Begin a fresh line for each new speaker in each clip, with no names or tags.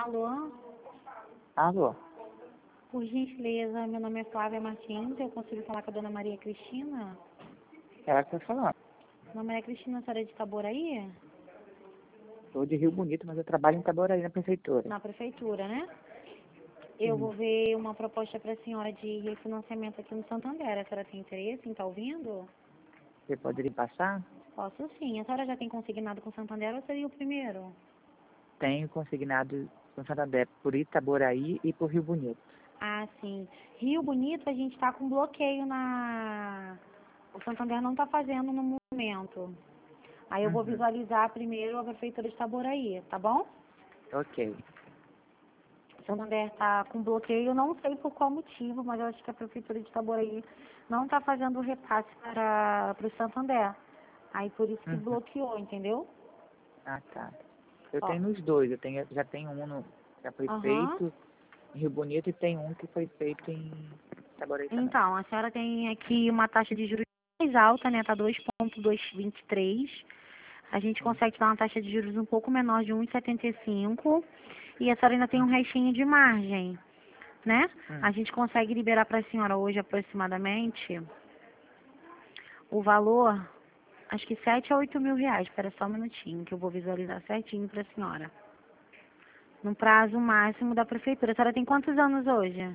Alô?
Alô?
Por gentileza, meu nome é Flávia Martins, eu consigo falar com a dona Maria Cristina?
Ela que tá falando.
Dona Maria Cristina, a senhora é de Itaboraí?
Sou de Rio Bonito, mas eu trabalho em Itaboraí, na prefeitura.
Na prefeitura, né? Eu vou ver uma proposta para a senhora de refinanciamento aqui no Santander. A senhora tem interesse em estar ouvindo?
Você poderia passar?
Posso sim. A senhora já tem consignado com o Santander ou seria o primeiro?
Tenho consignado no Santander por Itaboraí e por Rio Bonito.
Ah, sim. Rio Bonito, a gente está com bloqueio na... O Santander não está fazendo no momento. Aí eu vou visualizar primeiro a prefeitura de Itaboraí, tá bom?
Ok.
O Santander está com bloqueio, não sei por qual motivo, mas eu acho que a prefeitura de Itaboraí não está fazendo o repasse para o Santander. Aí por isso que bloqueou, entendeu?
Ah, tá. Eu
Ó.
tenho nos dois. Já tenho um que foi
Aham.
feito em Rio Bonito e tem um que foi feito em Itaboraí também.
Então, a senhora tem aqui uma taxa de juros mais alta, né? Tá 2,223. A gente consegue dar uma taxa de juros um pouco menor de 1,75. E a senhora ainda tem um restinho de margem, né? A gente consegue liberar para a senhora hoje aproximadamente o valor, acho que 7 a 8 mil reais. Espera só um minutinho que eu vou visualizar certinho para a senhora. No prazo máximo da prefeitura. A senhora tem quantos anos hoje?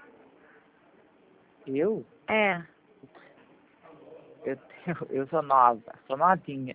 Eu?
É.
Eu sou nova, sou novinha.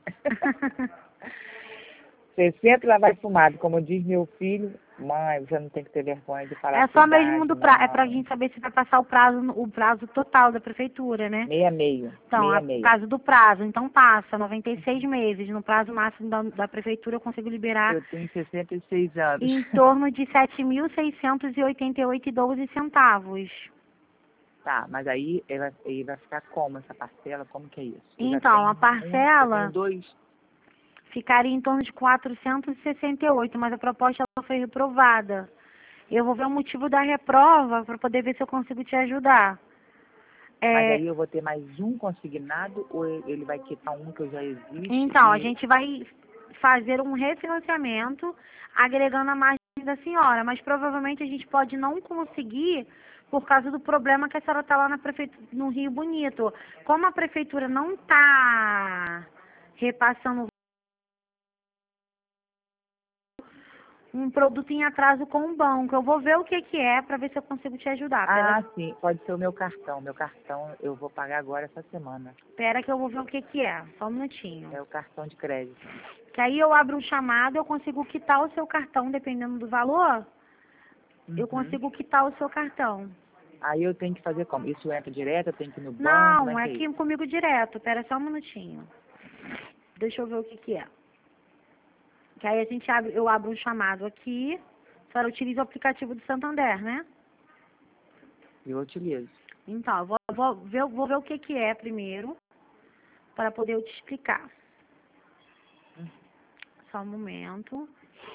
60 lá vai fumado, como diz meu filho. Mãe, você não tem que ter vergonha de falar
É
a sua
só mesmo
idade,
do prazo, é pra
não.
gente saber se vai passar o prazo total da prefeitura, né?
Meia meio,
Então,
meia
por
meio.
causa do prazo, então passa 96 meses. No prazo máximo da prefeitura eu consigo liberar
Eu tenho 66 anos.
em torno de 7.688,12 centavos.
Tá, mas aí ele vai ficar como essa parcela? Como que é isso?
Então, a
Eu tenho
parcela
dois.
ficaria em torno de 468, mas a proposta ela foi reprovada. Eu vou ver o motivo da reprova para poder ver se eu consigo te ajudar.
Mas
É,
aí eu vou ter mais um consignado ou ele vai quitar um que já existe
então, a
e...
gente vai fazer um refinanciamento agregando a margem da senhora, mas provavelmente a gente pode não conseguir por causa do problema que a senhora está lá na prefeitura, no Rio Bonito. Como a prefeitura não está repassando um produto em atraso com o banco, eu vou ver o que que é para ver se eu consigo te ajudar.
Ah, sim, pode ser o meu cartão. Meu cartão eu vou pagar agora essa semana.
Pera que eu vou ver o que que é. Só um minutinho.
É o cartão de crédito.
Que aí eu abro um chamado, eu consigo quitar o seu cartão, dependendo do valor, eu consigo quitar o seu cartão.
Aí eu tenho que fazer como? Isso entra direto, eu tenho que ir no banco, como é
Não, é
que é
aqui
isso?
comigo direto. Pera só um minutinho. Deixa eu ver o que que é. Que aí a gente abre, eu abro um chamado aqui. A senhora utiliza o aplicativo do Santander, né?
Eu utilizo.
Então, eu vou ver o que que é primeiro, para poder eu te explicar. Só um momento.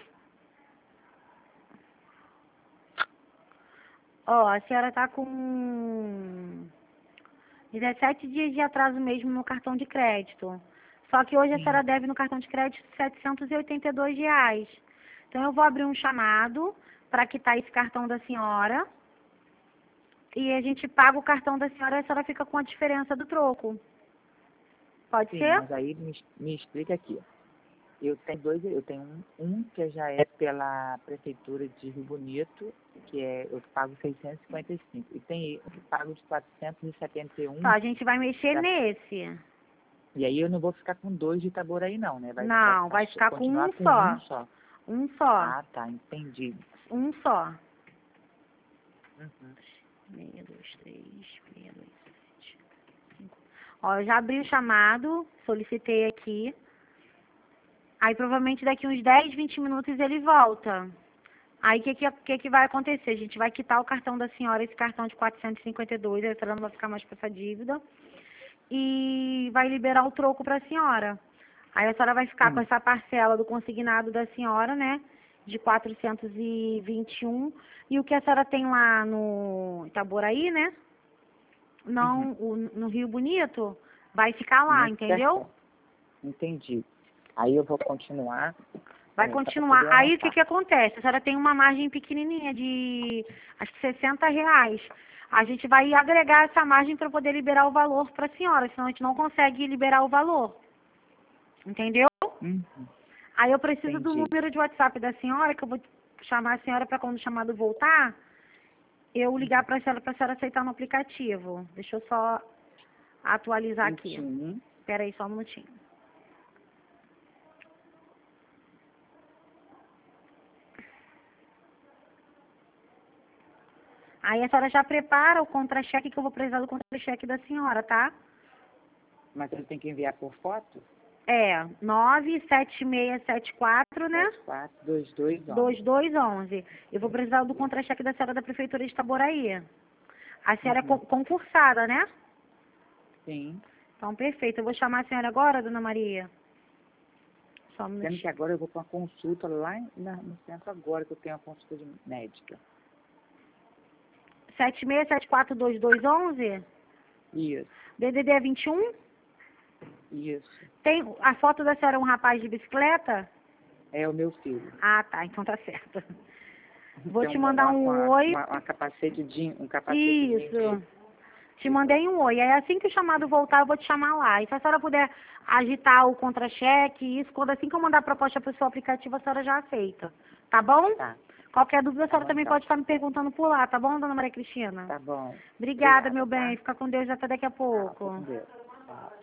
Ó, a senhora tá com 17 dias de atraso mesmo no cartão de crédito. Só que hoje a senhora deve no cartão de crédito R$ 782. Então eu vou abrir um chamado para quitar esse cartão da senhora e a gente paga o cartão da senhora e a senhora fica com a diferença do troco. Pode
Sim,
ser?
mas aí me explica aqui. Eu tenho dois, eu tenho um que já é pela prefeitura de Rio Bonito, que é, eu pago 655. E tem um que pago de 471.
Tá, a gente vai mexer
Tá.
nesse.
E aí eu não vou ficar com dois de Itaboraí não, né?
Não, vai ficar com
continuar
um
com
só.
um só.
Um só.
Ah, tá, entendi.
Um só.
Uhum.
623, 627, 5. Ó, eu já abri o chamado, solicitei aqui. Aí provavelmente daqui uns 10, 20 minutos ele volta. Aí o que vai acontecer? A gente vai quitar o cartão da senhora, esse cartão de 452, a senhora não vai ficar mais com essa dívida. E vai liberar o troco para a senhora. Aí a senhora vai ficar com essa parcela do consignado da senhora, né? De 421. E o que a senhora tem lá no Itaboraí, né? Não, no Rio Bonito, vai ficar lá,
Muito
entendeu?
certo. Entendi. Aí eu vou continuar.
Vai
Só pra
continuar.
poder
Aí o que
anotar.
que acontece? A senhora tem uma margem pequenininha de acho que R$ 60. A gente vai agregar essa margem para poder liberar o valor para a senhora, senão a gente não consegue liberar o valor. Entendeu?
Uhum.
Aí eu preciso do
Entendi.
número de WhatsApp da senhora, que eu vou chamar a senhora para quando o chamado voltar, eu ligar para a senhora aceitar no aplicativo. Deixa eu só atualizar aqui.
21.
Espera aí só um minutinho. Aí a senhora já prepara o contra-cheque, que eu vou precisar do contra-cheque da senhora, tá?
Mas ele tem que enviar por foto?
É, 97674, né?
442211.
2211. Eu vou precisar do contra-cheque da senhora da Prefeitura de Itaboraí. A senhora é
Uhum.
concursada, né?
Sim.
Então, perfeito. Eu vou chamar a senhora agora, dona Maria. Só um
Sendo
minutinho.
que agora eu vou para uma consulta lá no centro agora, que eu tenho uma consulta médica.
76742211?
Isso,
DDD é 21?
isso.
Tem a foto da senhora, é um rapaz de bicicleta?
É o meu filho.
Ah, tá. Então tá certo. Vou
Tem
te mandar um oi.
uma capacetezinho, um capacetezinho
Isso. Te mandei um oi. Aí assim que o chamado voltar, eu vou te chamar lá. E se a senhora puder agitar o contra-cheque, isso, quando assim que eu mandar a proposta para o seu aplicativo, a senhora já aceita. Tá bom?
Tá,
Qualquer dúvida, a
tá
senhora
bom
também
então.
pode estar me perguntando por lá, tá bom, dona Maria Cristina?
Tá bom.
Obrigada,
Obrigada,
meu bem.
tá?
Fica com Deus até daqui a
Tá, fica
pouco.
com Deus. Tá.